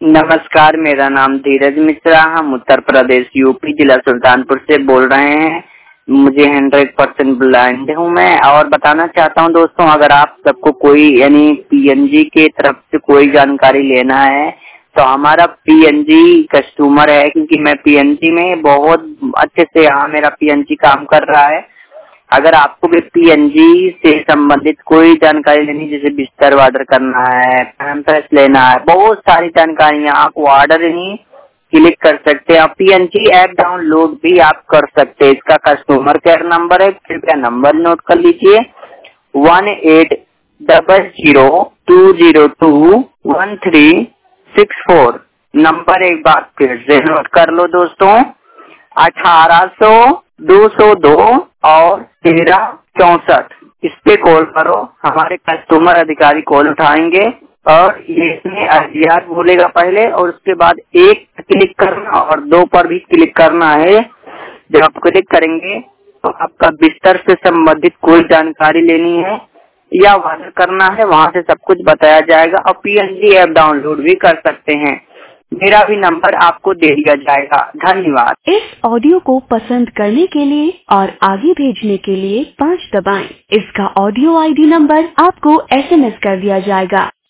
नमस्कार, मेरा नाम धीरज मिश्रा। हम उत्तर प्रदेश यूपी जिला सुल्तानपुर से बोल रहे हैं। मुझे 100% ब्लाइंड हूँ मैं। और बताना चाहता हूँ दोस्तों, अगर आप सबको कोई यानी पीएनजी के तरफ से कोई जानकारी लेना है तो हमारा पीएनजी कस्टमर है, क्योंकि मैं पीएनजी में बहुत अच्छे से यहाँ मेरा पीएनजी काम कर रहा है। अगर आपको भी पीएनजी से संबंधित कोई जानकारी लेनी, जैसे बिस्तर ऑर्डर करना है, पैम्पर्स लेना है, बहुत सारी जानकारियाँ, आप ऑर्डर ही क्लिक कर सकते हैं। पीएनजी ऐप डाउनलोड भी आप कर सकते हैं। इसका कस्टमर केयर नंबर है, कृपया नंबर नोट कर लीजिए 1800202134। नंबर एक बार फिर से नोट कर लो दोस्तों, 1800-202 और 1364। इस पे कॉल करो, हमारे कस्टमर अधिकारी कॉल उठाएंगे। और ये इसमें RGR बोलेगा पहले, और उसके बाद 1 क्लिक करना और 2 पर भी क्लिक करना है। जब आप क्लिक करेंगे तो आपका बिस्तर से संबंधित कोई जानकारी लेनी है या ऑर्डर करना है, वहाँ से सब कुछ बताया जाएगा। और पीएनजी ऐप डाउनलोड भी कर सकते हैं। मेरा भी नंबर आपको दे दिया जाएगा। धन्यवाद। इस ऑडियो को पसंद करने के लिए और आगे भेजने के लिए 5 दबाएं। इसका ऑडियो ID नंबर आपको SMS कर दिया जाएगा।